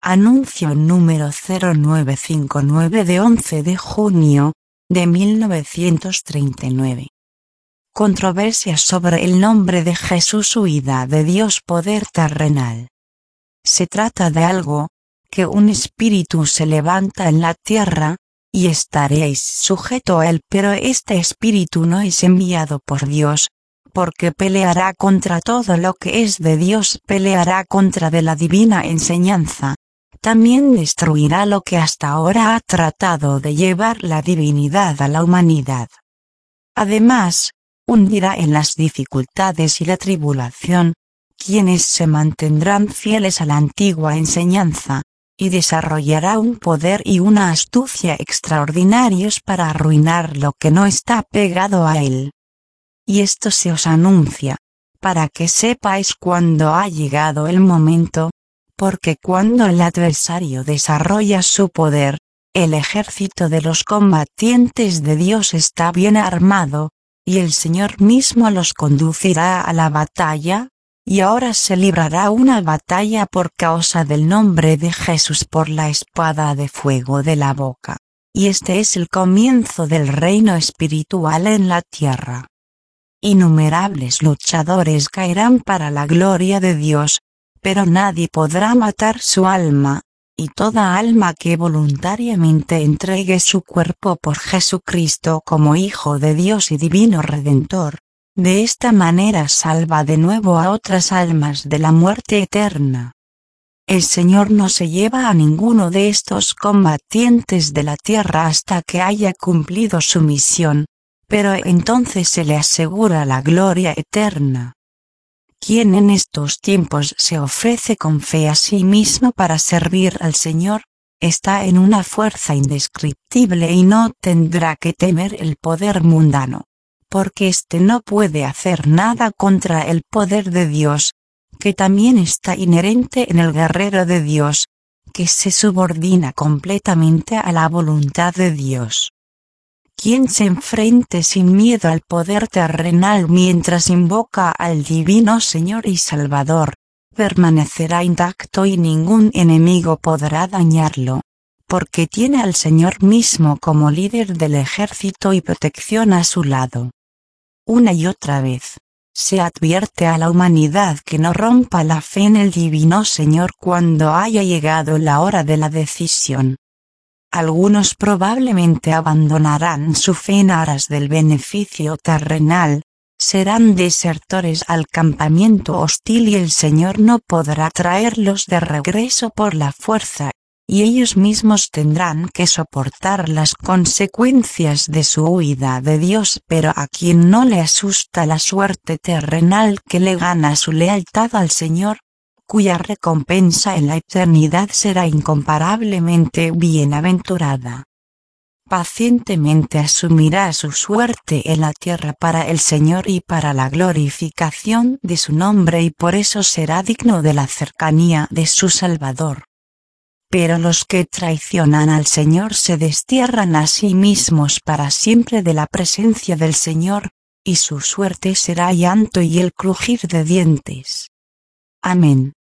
Anuncio número 0959 de 11 de junio de 1939. Controversia sobre el nombre de Jesús, huida de Dios, poder terrenal. Se trata de algo, que un espíritu se levanta en la tierra, y estaréis sujeto a él, pero este espíritu no es enviado por Dios, porque peleará contra todo lo que es de Dios, peleará contra de la divina enseñanza. También destruirá lo que hasta ahora ha tratado de llevar la divinidad a la humanidad. Además, hundirá en las dificultades y la tribulación quienes se mantendrán fieles a la antigua enseñanza, y desarrollará un poder y una astucia extraordinarios para arruinar lo que no está pegado a él. Y esto se os anuncia, para que sepáis cuándo ha llegado el momento, porque cuando el adversario desarrolla su poder, el ejército de los combatientes de Dios está bien armado, y el Señor mismo los conducirá a la batalla. Y ahora se librará una batalla por causa del nombre de Jesús por la espada de fuego de la boca. Y este es el comienzo del reino espiritual en la tierra. Innumerables luchadores caerán para la gloria de Dios, pero nadie podrá matar su alma, y toda alma que voluntariamente entregue su cuerpo por Jesucristo como Hijo de Dios y Divino Redentor, de esta manera salva de nuevo a otras almas de la muerte eterna. El Señor no se lleva a ninguno de estos combatientes de la tierra hasta que haya cumplido su misión, pero entonces se le asegura la gloria eterna. Quien en estos tiempos se ofrece con fe a sí mismo para servir al Señor, está en una fuerza indescriptible y no tendrá que temer el poder mundano, porque éste no puede hacer nada contra el poder de Dios, que también está inherente en el guerrero de Dios, que se subordina completamente a la voluntad de Dios. Quien se enfrente sin miedo al poder terrenal mientras invoca al Divino Señor y Salvador, permanecerá intacto y ningún enemigo podrá dañarlo, porque tiene al Señor mismo como líder del ejército y protección a su lado. Una y otra vez, se advierte a la humanidad que no rompa la fe en el Divino Señor cuando haya llegado la hora de la decisión. Algunos probablemente abandonarán su fe en aras del beneficio terrenal, serán desertores al campamento hostil y el Señor no podrá traerlos de regreso por la fuerza, y ellos mismos tendrán que soportar las consecuencias de su huida de Dios. Pero a quien no le asusta la suerte terrenal que le gana su lealtad al Señor, cuya recompensa en la eternidad será incomparablemente bienaventurada. Pacientemente asumirá su suerte en la tierra para el Señor y para la glorificación de su nombre, y por eso será digno de la cercanía de su Salvador. Pero los que traicionan al Señor se destierran a sí mismos para siempre de la presencia del Señor, y su suerte será llanto y el crujir de dientes. Amén.